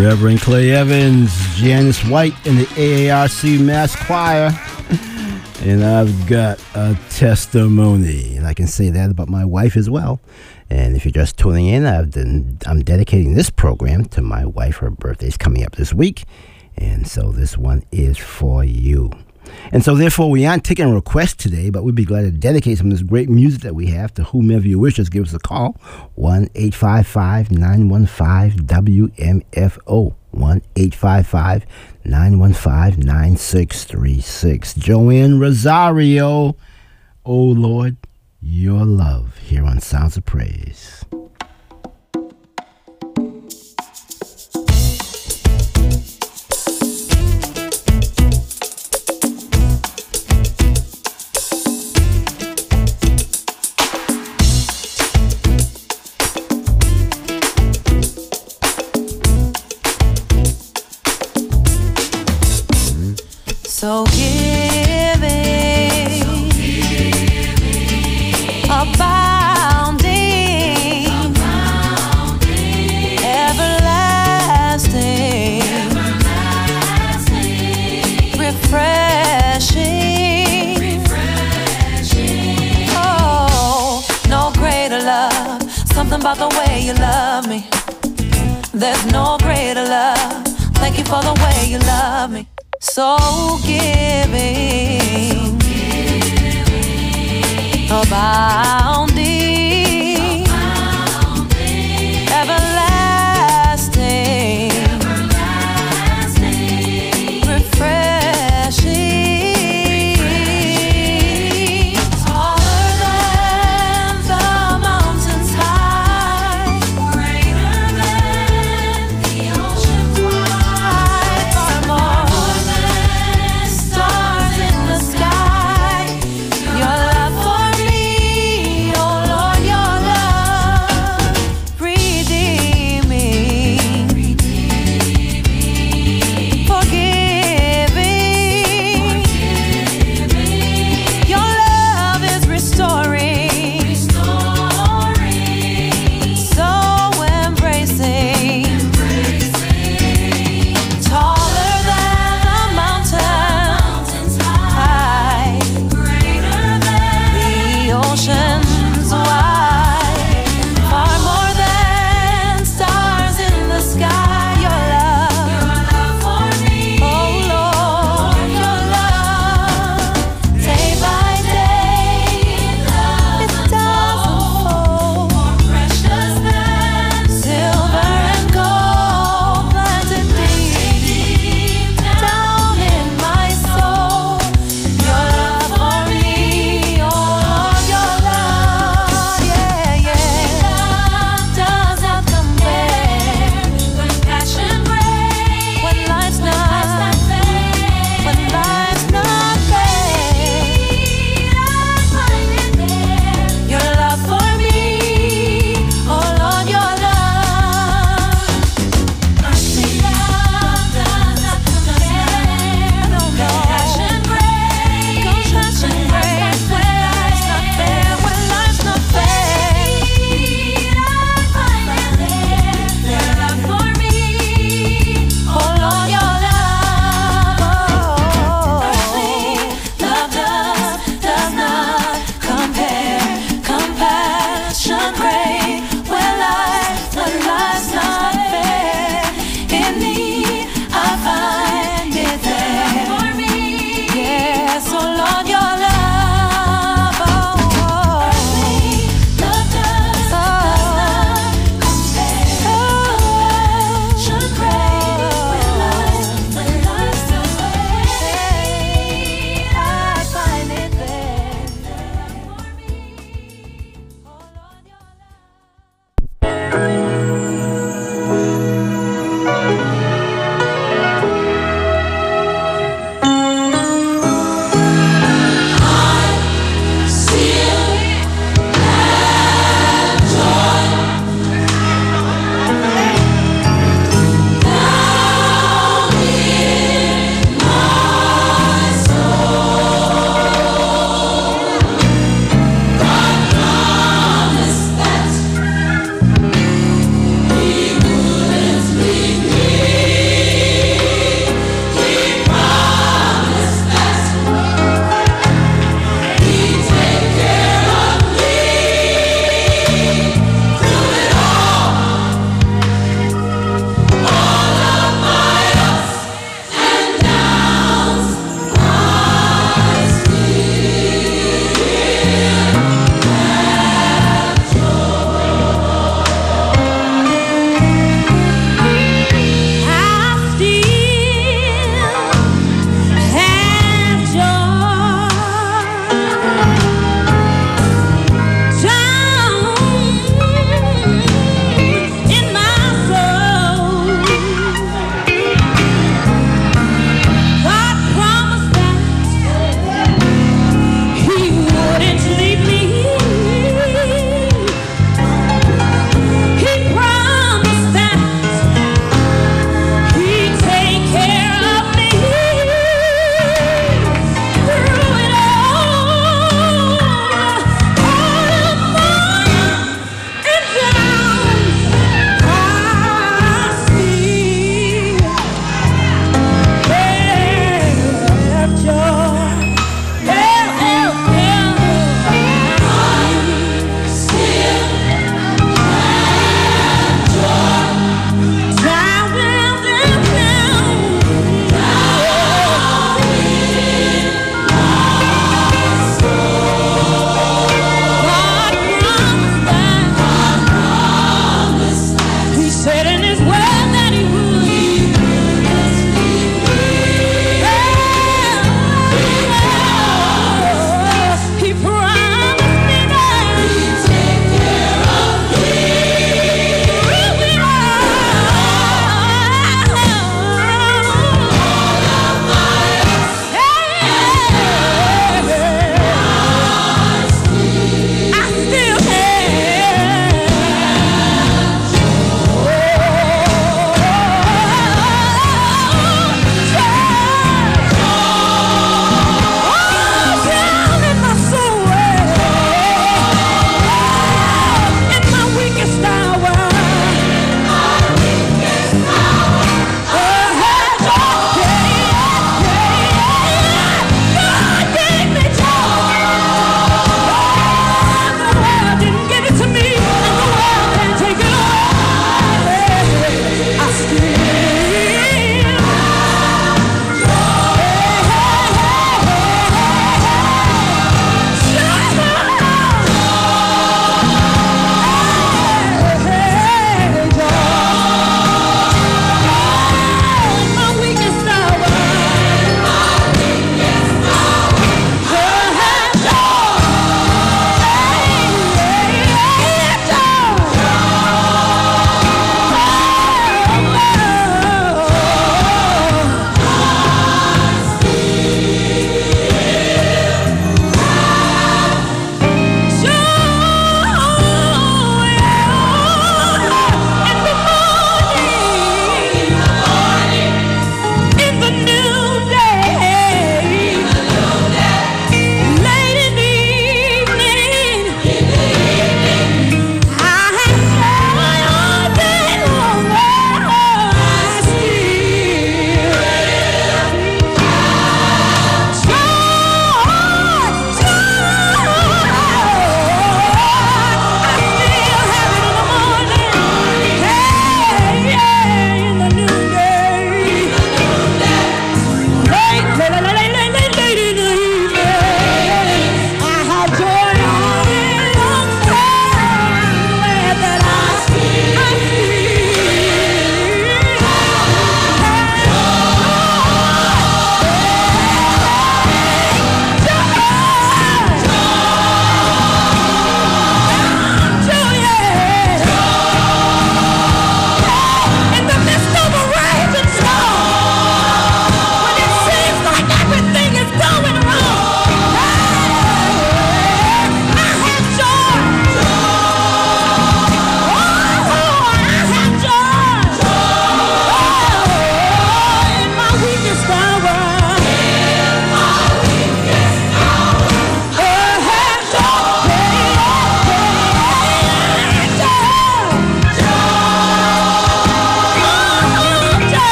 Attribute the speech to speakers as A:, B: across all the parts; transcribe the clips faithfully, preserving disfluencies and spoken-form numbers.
A: Reverend Clay Evans, Janice White, and the A A R C Mass Choir. And I've got a testimony, and I can say that about my wife as well. And if you're just tuning in, I've been, I'm dedicating this program to my wife. Her birthday's coming up this week, and so this one is for you. And so therefore, we aren't taking requests today, but we'd be glad to dedicate some of this great music that we have to whomever you wish. Just give us a call, one eight five five, nine one five, W M F O, one eight five five, nine one five, nine six three six. Joanne Rosario, Oh Lord, Your Love, here on Sounds of Praise.
B: So giving, abounding, abounding, everlasting, everlasting, refreshing, refreshing. Oh, no greater love. Something about the way you love me. There's no greater love. Thank you for the way you love me. So giving, abounding, abounding, everlasting, everlasting, refreshing, refreshing. Taller than the mountains high, greater than the ocean wide, far more. Stars in the sky, your love for me, oh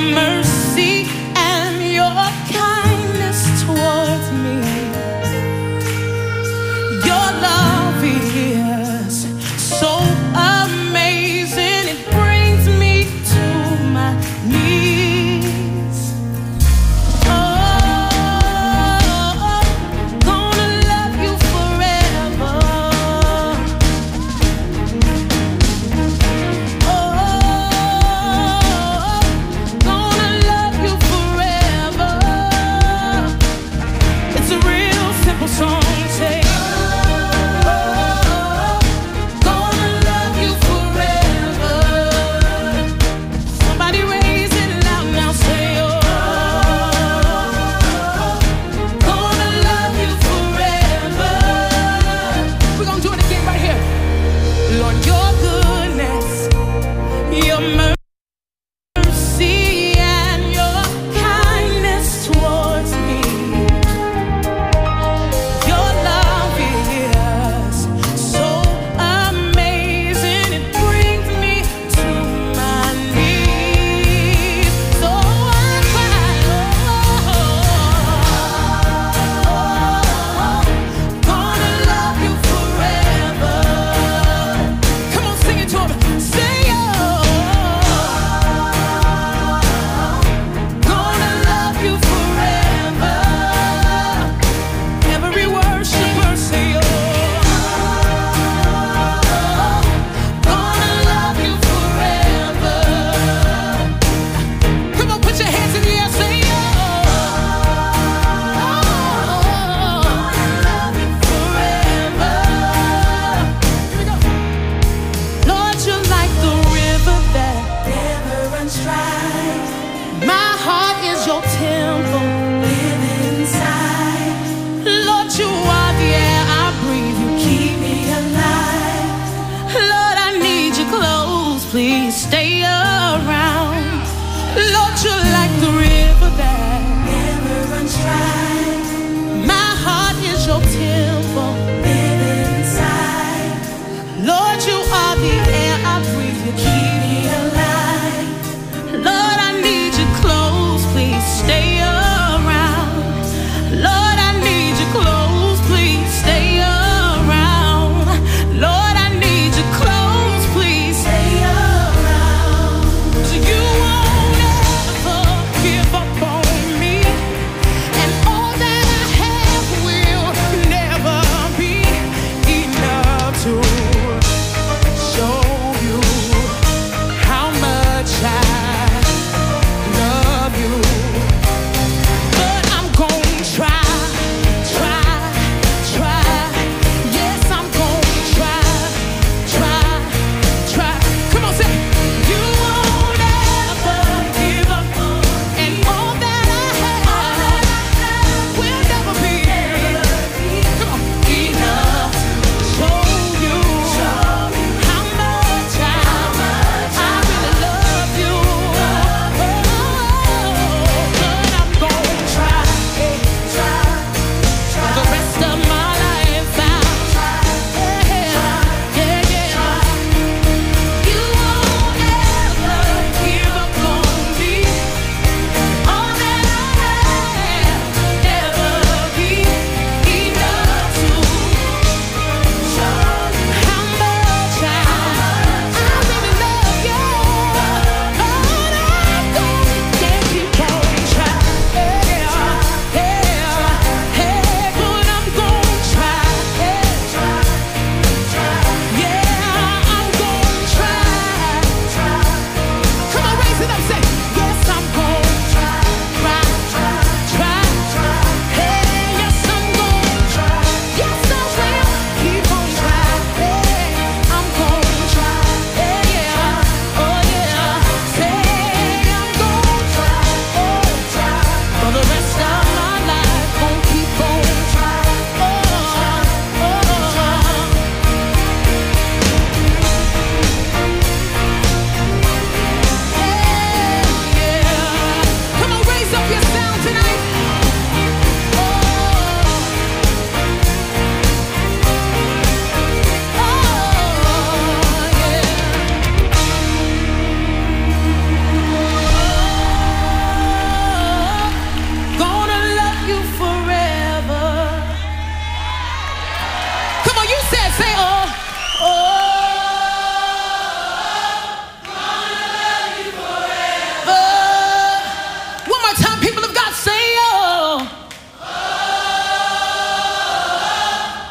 B: mercy and your kindness towards me. Your love is so amazing, it brings me to my knees. Oh, gonna love you forever. Oh, gonna love you forever. It's a real simple song, say. Please stay around. Lord, you're like the river that never runs dry. My heart is your temple, live inside. Lord, you are the air I breathe, you keep me alive. Lord, I need you close, please stay around. Lord, I need you close, please stay around. Lord, I need you close, please stay around. So you won't ever give up on me, and all that I have will never be.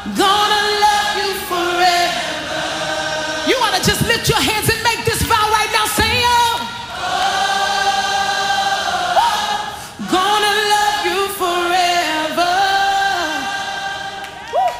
B: Gonna love you forever. You want to just lift your hands and make this vow right now. Say, oh. Gonna love you forever. Woo.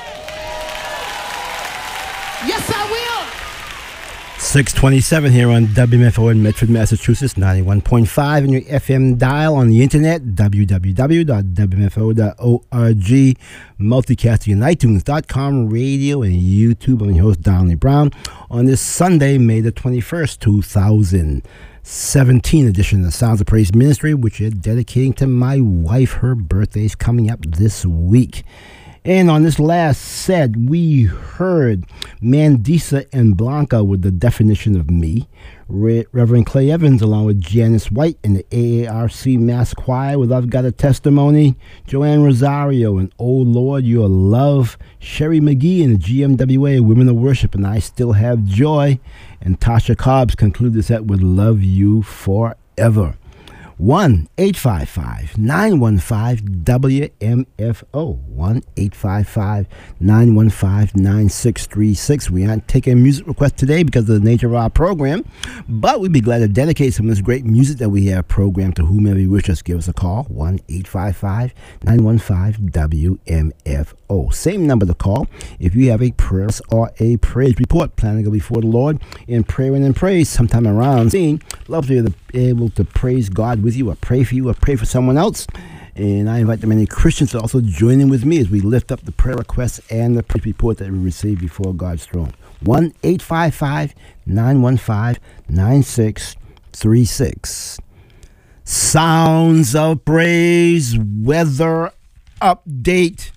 B: Yes, I will.
A: six twenty-seven here on W M F O in Medford, Massachusetts, ninety-one point five, and your F M dial on the internet, w w w dot w m f o dot org, multicasting on itunes dot com, radio, and YouTube. I'm your host, Donald Brown, on this Sunday, May the twenty-first, two thousand seventeen edition of the Sounds of Praise Ministry, which is dedicating to my wife. Her birthday is coming up this week. And on this last set, we heard Mandisa and Blanca with The Definition of Me, Re- Reverend Clay Evans along with Janice White and the A A R C Mass Choir with I've Got a Testimony, Joanne Rosario and Oh Lord, Your Love, Sherry McGee and the G M W A Women of Worship and I Still Have Joy, and Tasha Cobbs conclude the set with Love You Forever. one eight five five nine one five W M F O. one eight five five nine one five nine six three six. We aren't taking music requests today because of the nature of our program, but we'd be glad to dedicate some of this great music that we have programmed to whomever you wish us. Give us a call, one eight five five nine one five W M F O. Same number to call if you have a prayer or a praise report planning to go before the Lord in prayer and in praise sometime around. Seeing, love to be able to praise God with you or pray for you or pray for someone else. And I invite the many Christians to also join in with me as we lift up the prayer requests and the praise report that we receive before God's throne. one eight five five nine one five nine six three six. Sounds of Praise weather update.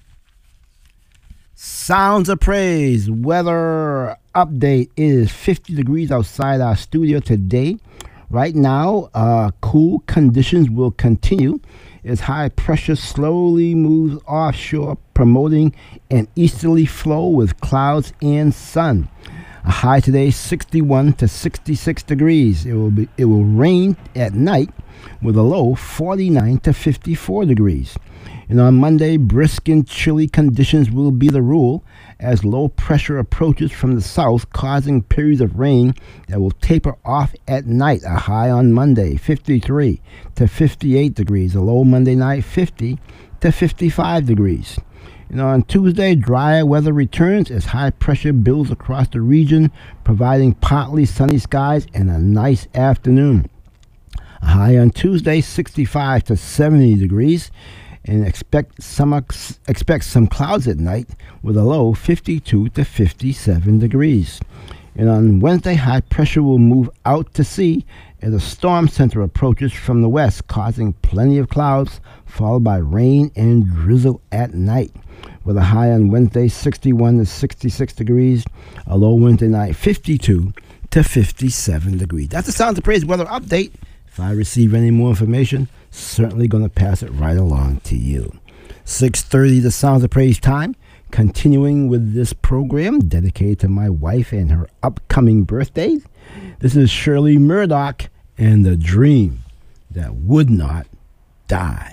A: Sounds of Praise weather update. It is fifty degrees outside our studio today. Right now, uh, cool conditions will continue as high pressure slowly moves offshore, promoting an easterly flow with clouds and sun. A high today, sixty-one to sixty-six degrees. It will be. It will rain at night with a low forty-nine to fifty-four degrees. And on Monday, brisk and chilly conditions will be the rule as low pressure approaches from the south, causing periods of rain that will taper off at night. A high on Monday, fifty-three to fifty-eight degrees. A low Monday night, fifty to fifty-five degrees. And on Tuesday, drier weather returns as high pressure builds across the region, providing partly sunny skies and a nice afternoon. A high on Tuesday, sixty-five to seventy degrees. And expect some expect some clouds at night with a low fifty-two to fifty-seven degrees. And on Wednesday, high pressure will move out to sea as a storm center approaches from the west, causing plenty of clouds, followed by rain and drizzle at night. With a high on Wednesday, sixty-one to sixty-six degrees. A low Wednesday night, fifty-two to fifty-seven degrees. That's the Sounds of Praise weather update. If I receive any more information, certainly going to pass it right along to you. six thirty, the Sounds of Praise time. Continuing with this program dedicated to my wife and her upcoming birthday. This is Shirley Murdoch and The Dream That Would Not Die.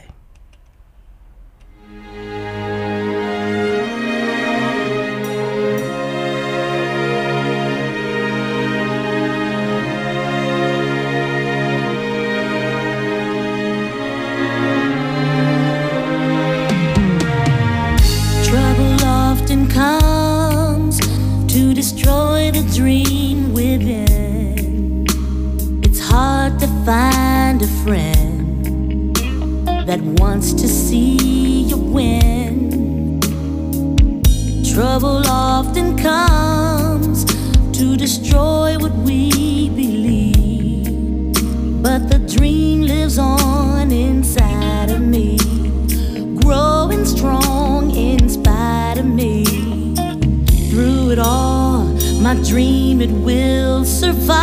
C: Comes to destroy the dream within. It's hard to find a friend that wants to see you win. Trouble often comes to destroy what we believe, but the dream lives on inside of me, growing strong in spite of me. Through it all, my dream, it will survive.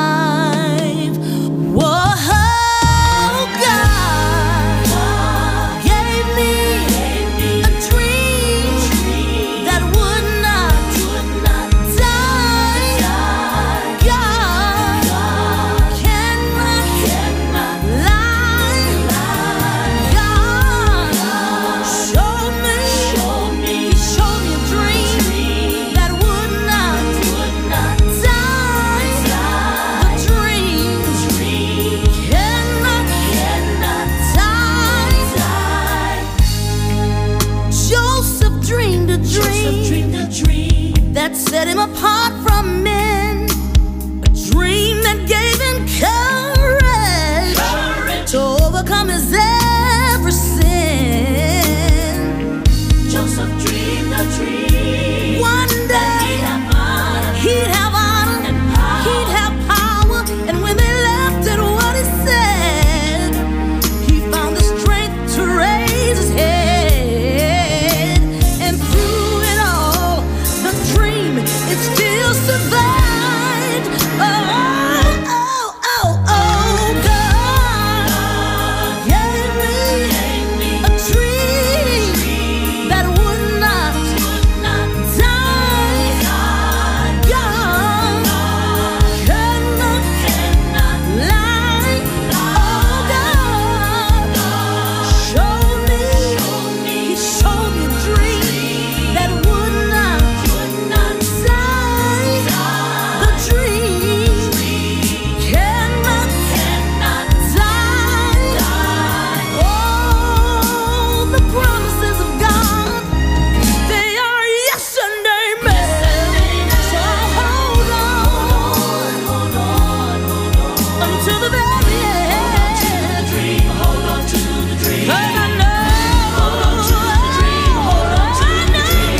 C: Whoa, God, God gave me, gave me a dream, dream that would not, would not die. die. God, God cannot, cannot lie. lie. God, God showed me, showed me, showed me a dream. that set him apart from men, a dream that gave him courage, courage. to overcome his every sin. Joseph dreamed a dream. One day he'd have honor, he'd have, honor, and power. He'd have power. And when they laughed at what he said, he found the strength to raise his head. And through it all, the dream, it still survived. Oh, oh, oh, oh, God gave me a dream that would not die young, cannot lie. Oh, God showed me, He showed me a dream that would not die. The dream cannot die. Oh, the promises of God, they are yes and amen. So hold on until the very end. Hold on to the dream. And I know, hold on to the dream. Hold on to the dream.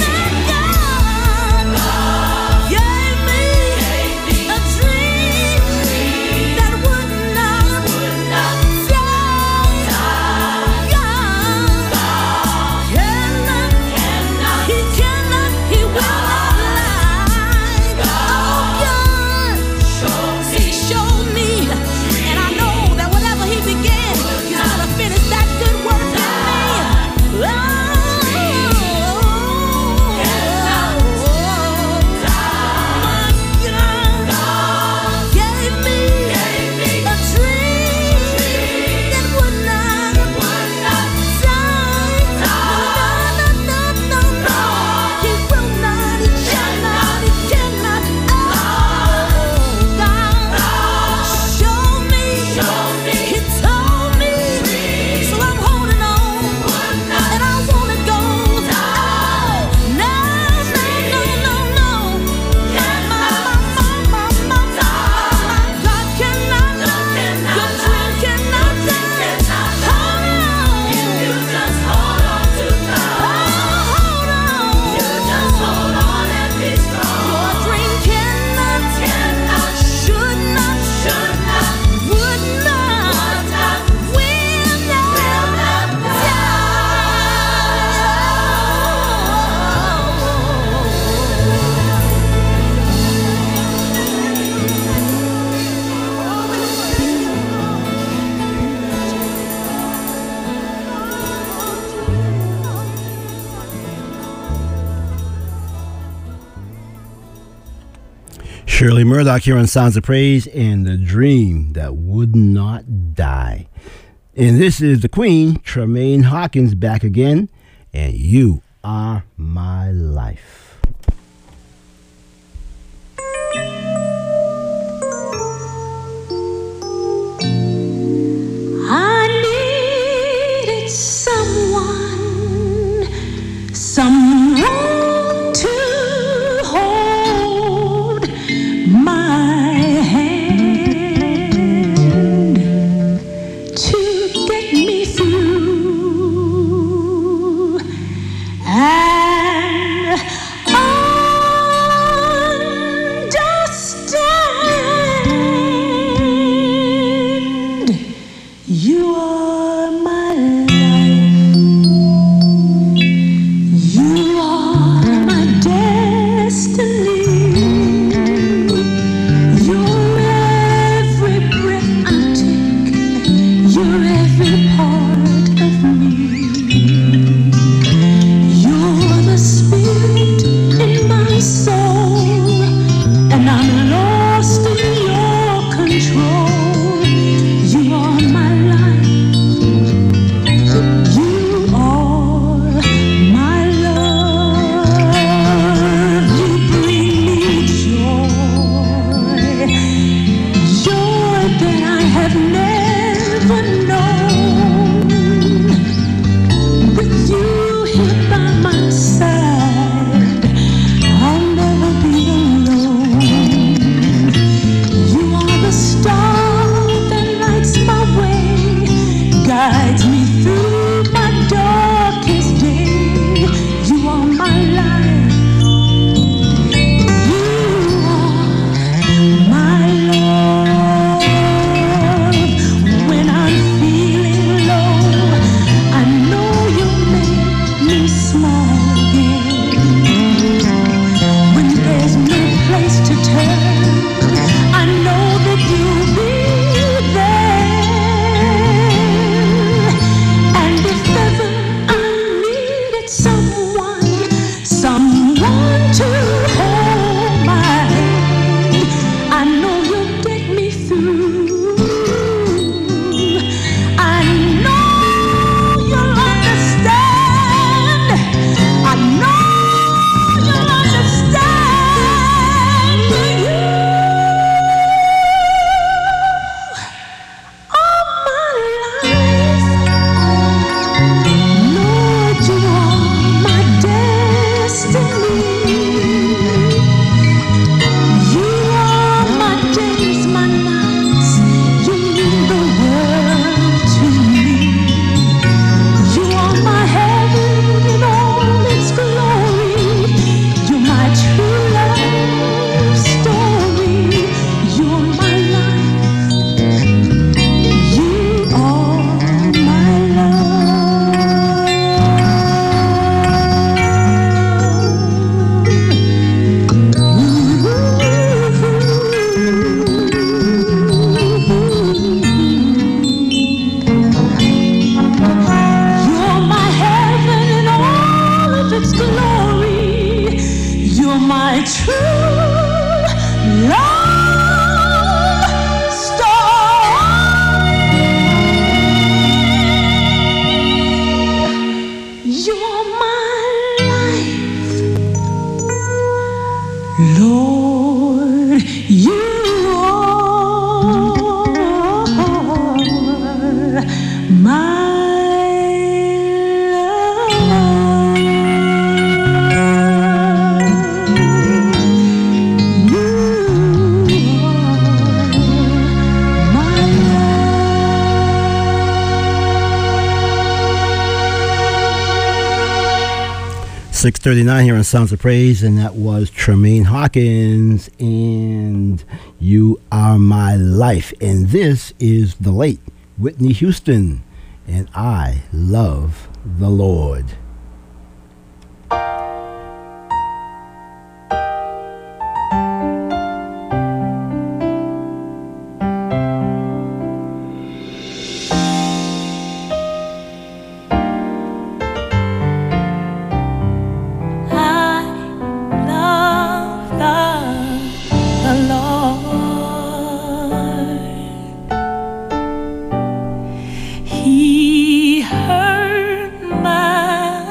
C: God gave me a dream that would not die young. Cannot, He cannot, He will not lie. Oh, God, He showed me, and I know that whatever He began, He's gonna finish that good work in me. Oh, my God gave me a dream that would not die. No, no, no, no, He will not, He cannot, He cannot. Oh, God showed me, He told me, so I'm holding on, and I wanna go. Oh, no, no, no, no, no. My, my, my, my, my, my God cannot, your dream cannot die. Hold on. If you just hold on to God. Hold on. You just hold on and be strong. Your dream cannot, cannot, should not, should not, would not, will not
A: Shirley Murdoch here on Sounds of Praise and the dream that would not die. And this is the Queen, Tremaine Hawkins, back again. And you are my life.
B: I needed someone, someone to hold my hand, to get me through. And
A: six thirty-nine here on Sounds of Praise, and that was Tremaine Hawkins and You Are My Life. And this is the late Whitney Houston and I Love the Lord.
B: He heard my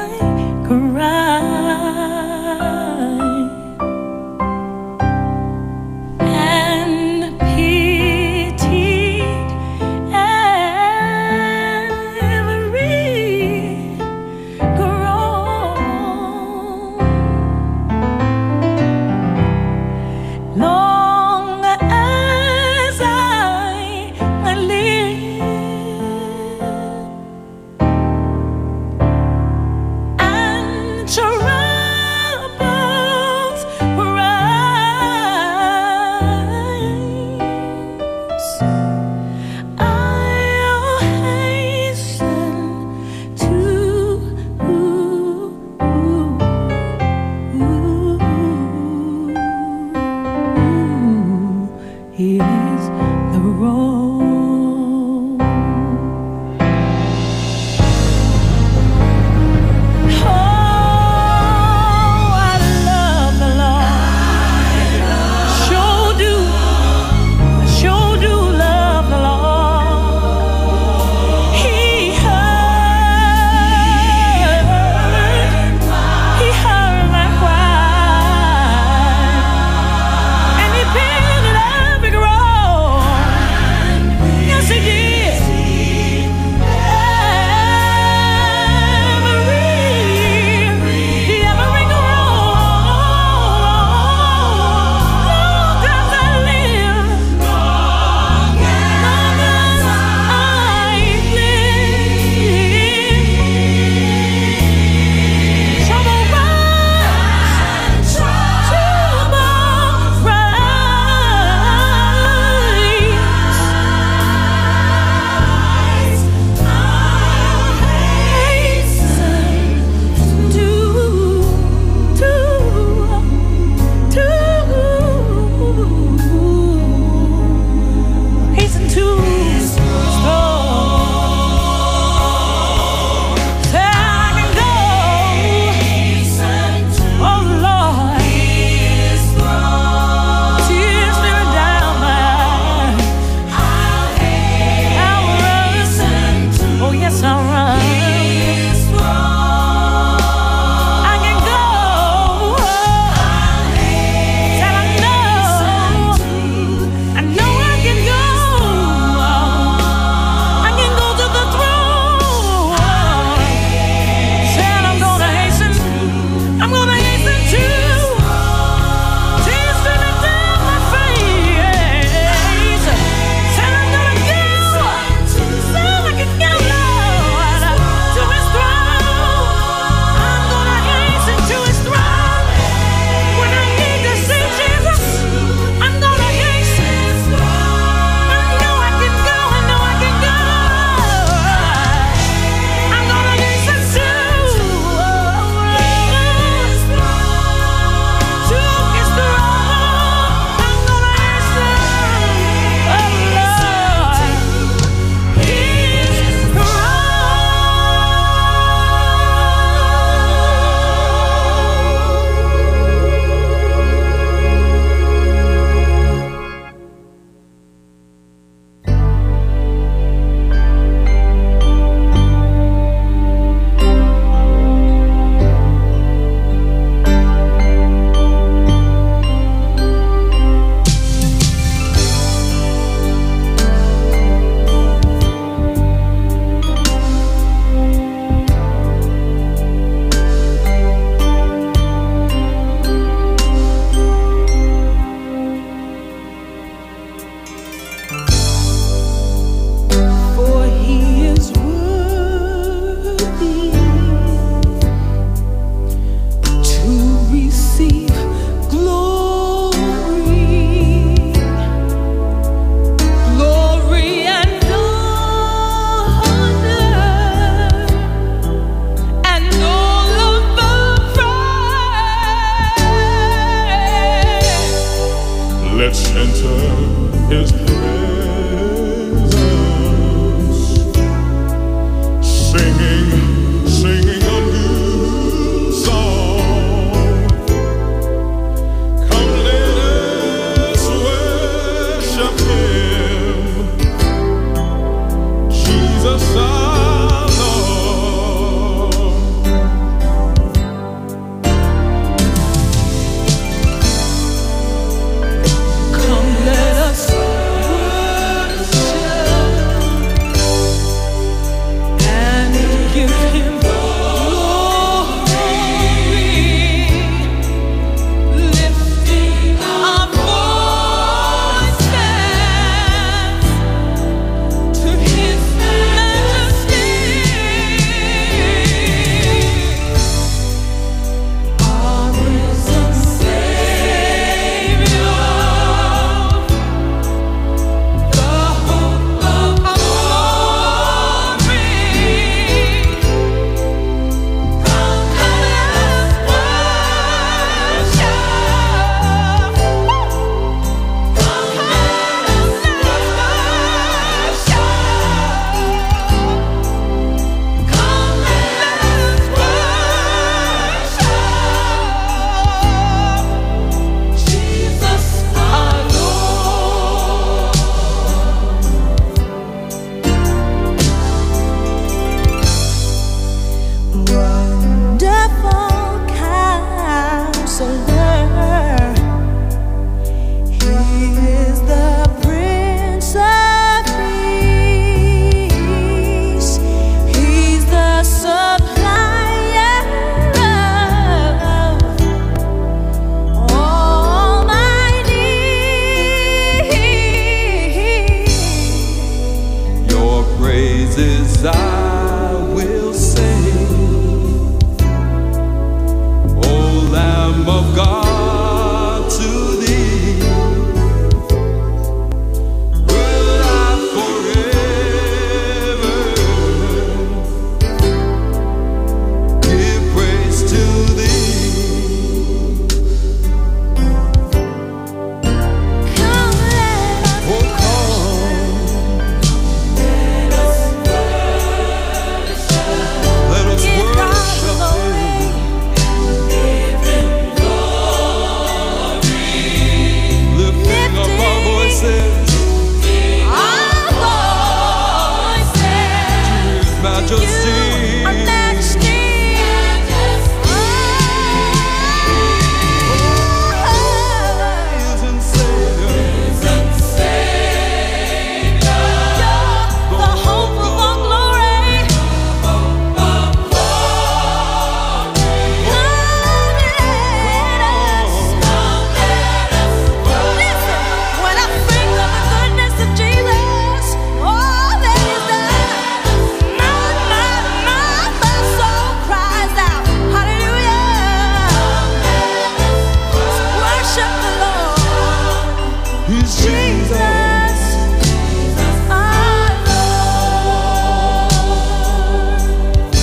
D: Let's enter his presence, singing, singing a new song. Come, let us worship him, Jesus our Lord.
B: Come, let us worship and give him glory, lifting our voices to his majesty. Our risen Savior, the hope of glory. Come, let us worship. Come, let us worship. Come, let us worship Jesus our Lord.
C: Wonderful Counselor, He is the Prince of Peace. He's the supplier of all my needs.
E: Your praises I will sing, O Lamb of God, to thee will I forever give praise to thee.
C: Come, let us
E: Oh, come, let us
C: give God
E: worship
C: glory.
E: him, lifting up our voices,
C: Our voices,
E: His majesty.
C: you are majesty.
E: Risen Savior,
C: The hope of all glory. Come, let us. Listen, when I think of the goodness of Jesus, all that He's done, my, my, my, my soul cries out, hallelujah. Worship the Lord,
E: He's
C: Jesus, our Lord.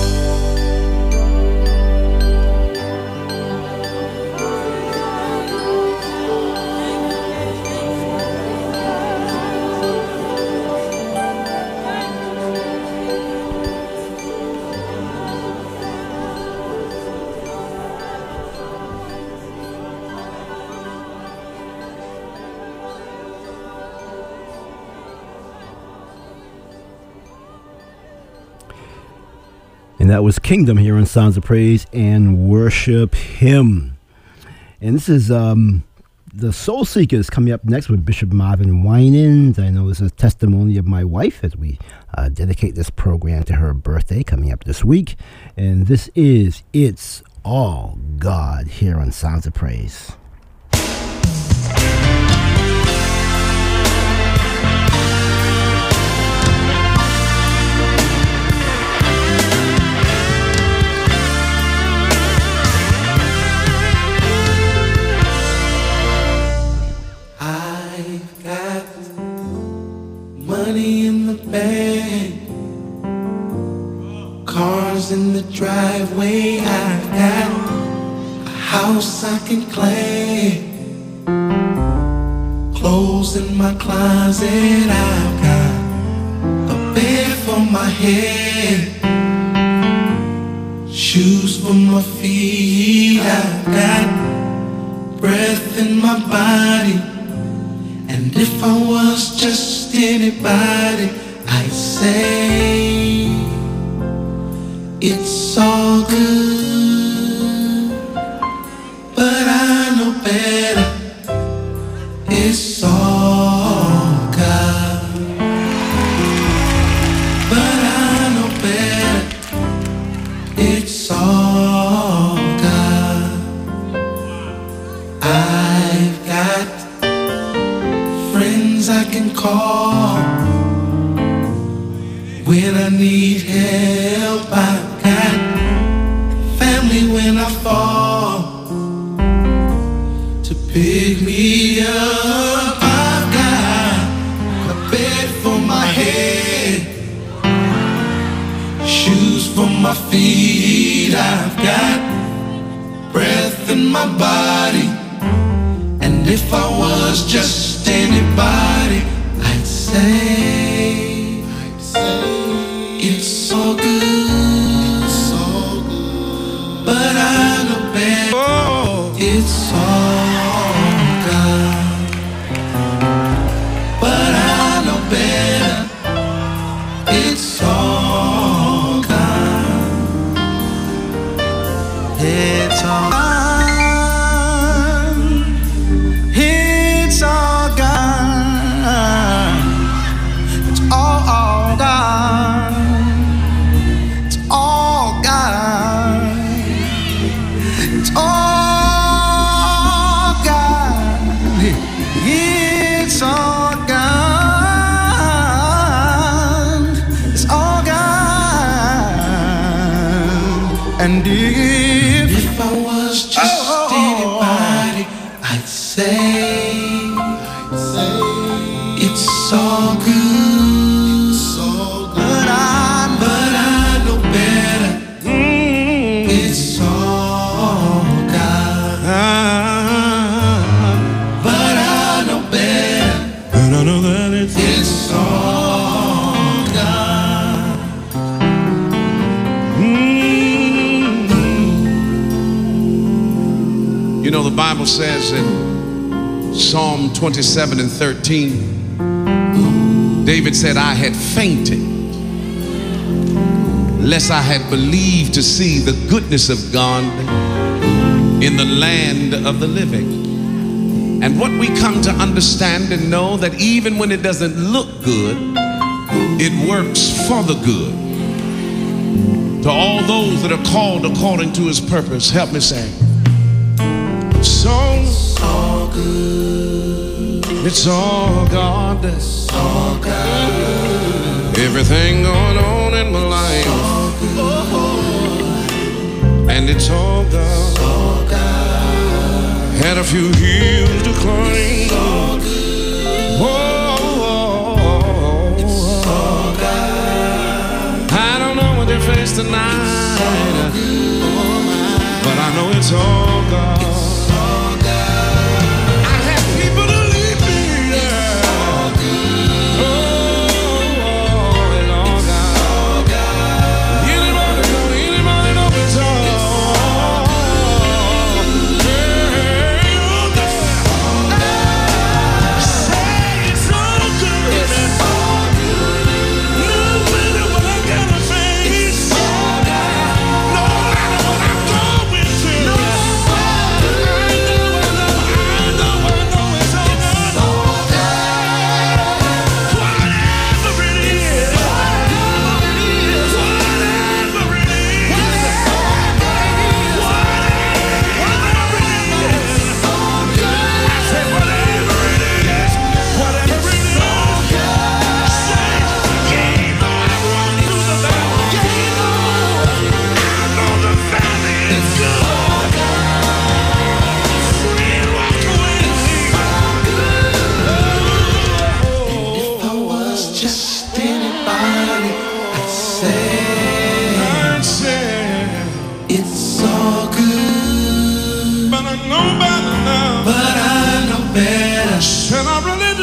A: And that was Kingdom here on Sounds of Praise and Worship Him. And this is um, the Soul Seekers coming up next with Bishop Marvin Winans. I know this is a testimony of my wife as we uh, dedicate this program to her birthday coming up this week. And this is It's All God here on Sounds of Praise.
F: I've got money in the bank, cars in the driveway. I've got a house I can claim. Clothes in my closet, I've got a bed for my head, shoes for my feet, I've got breath in my body. And if I was just anybody, I'd say it's all good, but I know better. It's all God, but I know better. It's all God. I've got friends I can call when I need help. I've got family when I fall to pick me up. I've got a bed for my head, shoes for my feet. I've got breath in my body. And if I was just anybody, I'd say, I'd say it's so good, so good, but I know better. Oh. It's all God, but I know better. It's all God. It's all God. It's all God. It's all, all God. It's all God. It's all God. It's all God. It's all God. And if, if I was just oh, anybody, I'd say, I'd say it's all good, so good. But I, but I know better. Mm. It's all God, but I know better. And I know that it's, it's all God.
G: Mm. You know, the Bible says in Psalm twenty-seven and thirteen, David said, I had fainted, lest I had believed to see the goodness of God in the land of the living. And what we come to understand and know, that even when it doesn't look good, it works for the good. To all those that are called according to his purpose, help me say, so all good. It's all God. It's all God. Everything going on in my life. And it's all God. It's all God. Had a few hills to climb. All good. Whoa, it's all God. I don't know what they face tonight, but I know it's all God.
D: But I know better.
G: And I really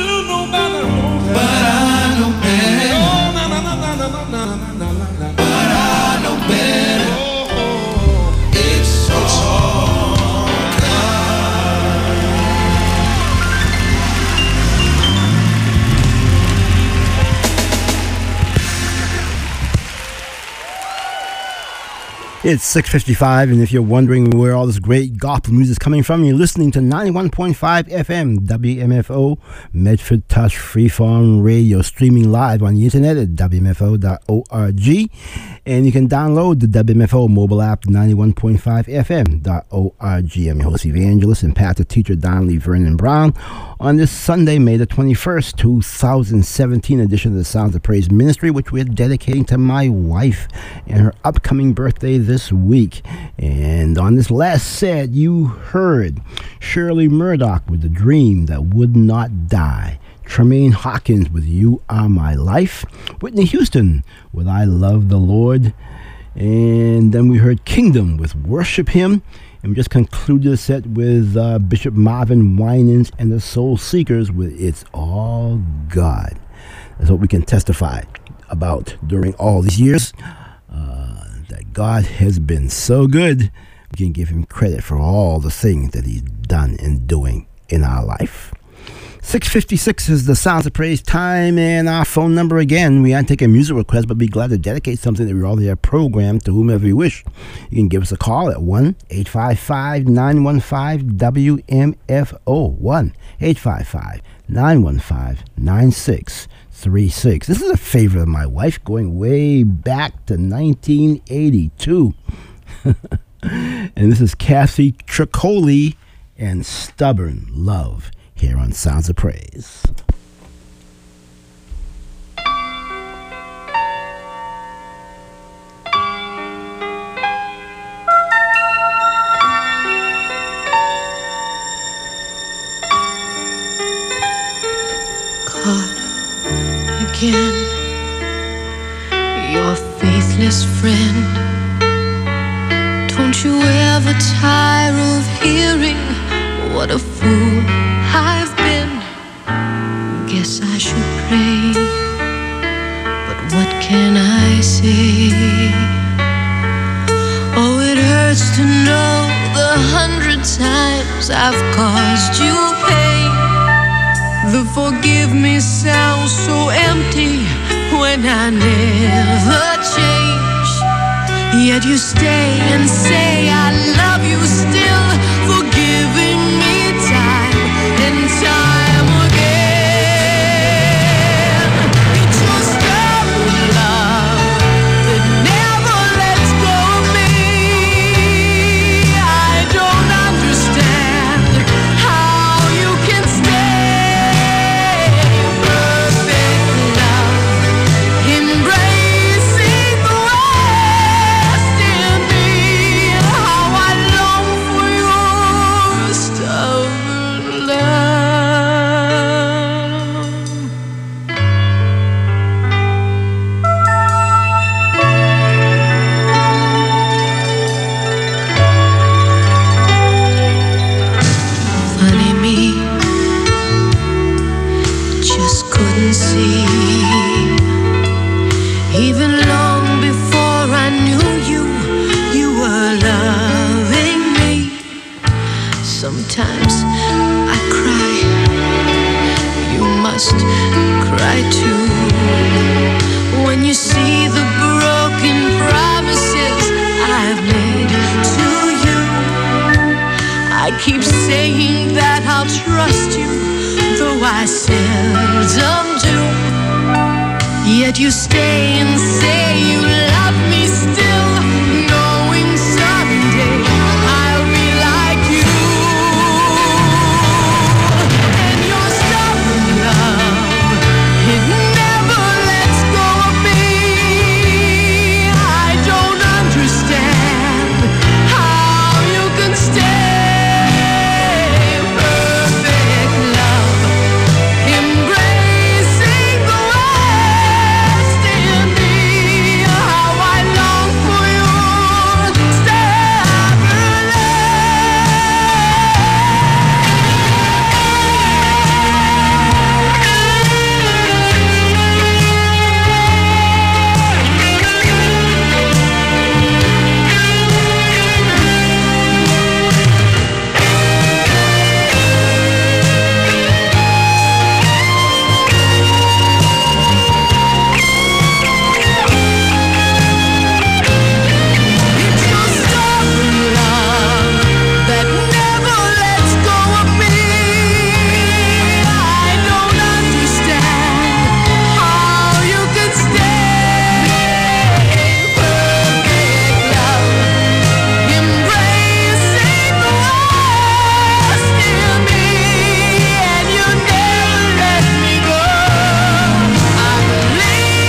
A: It's six fifty-five, and if you're wondering where all this great gospel music is coming from, you're listening to ninety-one point five F M, W M F O, Medford Touch Freeform Radio, streaming live on the internet at W M F O dot org. And you can download the W M F O mobile app, ninety-one point five F M dot org. I'm your host, evangelist, and pastor teacher Donnelly Vernon Brown. On this Sunday, May the twenty-first, two thousand seventeen edition of the Sounds of Praise Ministry, which we're dedicating to my wife and her upcoming birthday this week. And on this last set, you heard Shirley Murdoch with The Dream That Would Not Die, Tremaine Hawkins with You Are My Life, Whitney Houston with I Love the Lord, and then we heard Kingdom with Worship Him. And we just concluded the set with uh, Bishop Marvin Winans and the Soul Seekers with It's All God. That's what we can testify about during all these years, uh, that God has been so good. We can give him credit for all the things that he's done and doing in our life. six fifty-six is the Sounds of Praise time, and our phone number again. We aren't taking music requests, but be glad to dedicate something that we already have programmed to whomever you wish. You can give us a call at one eight five five, nine one five, W M F O, one eight five five, nine one five, nine six three six. This is a favorite of my wife going way back to nineteen eighty-two. And this is Kathy Tricoli and Stubborn Love, here on Sounds of Praise.
B: Caught again, your faithless friend. Don't you ever tire of hearing what a fool I've been? Guess I should pray, but what can I say? Oh, it hurts to know the hundred times I've caused you pain. The forgive me sounds so empty when I never change. Yet you stay and say I love you still, forgiving me time and time again. It's your stubborn love that never lets go of me. I don't understand how you can stay. Perfect love, embracing the West in me. How I long for your stubborn love. Funny me, just couldn't see. Even long before I knew you, you were loving me. Sometimes I cry, you must cry too. When you see the broken promises I've made to you, I keep saying that I'll trust you, though I seldom do. Yet you stay and say you love